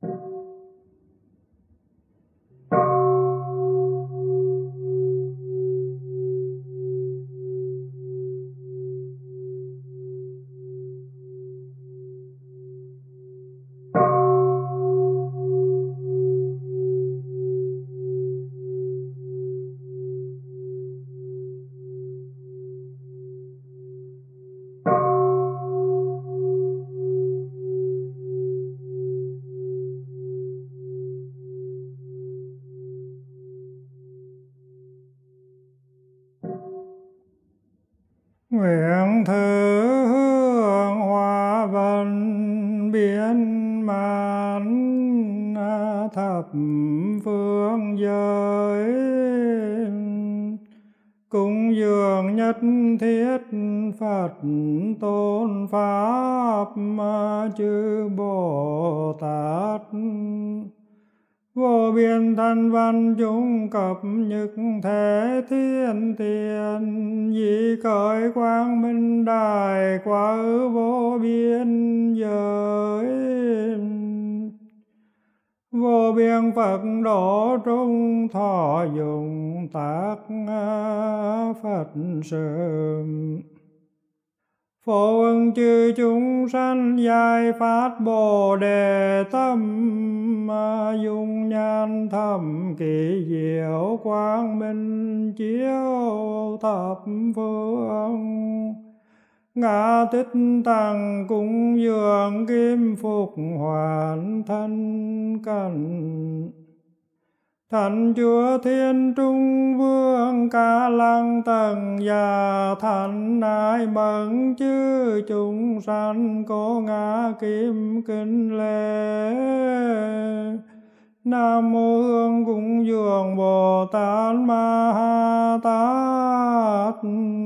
Nguyện thứ hương hoa vân biến mãn thập phương giới, cúng dường nhất thiết Phật tôn pháp chư Bồ Tát, vô biên thanh văn chúng cập nhật thể thiên tiền, dị cõi quang minh đại quá ư vô biên giới. Vô biên Phật độ trung thọ dụng tác Phật sự, phổ ứng chư chúng sanh giải phát Bồ Đề tâm, dung nhan thâm kỳ diệu quang minh chiếu thập phương. Ngã tích tăng cúng dường kim phục hoàn thân cảnh, Thánh Chúa Thiên Trung Vương Ca Lăng Tầng Già, Thánh Ái Mẫn chư chúng sanh cố ngã kim kính lễ. Nam mô Hương cúng dường Bồ Tát Ma Ha Tát.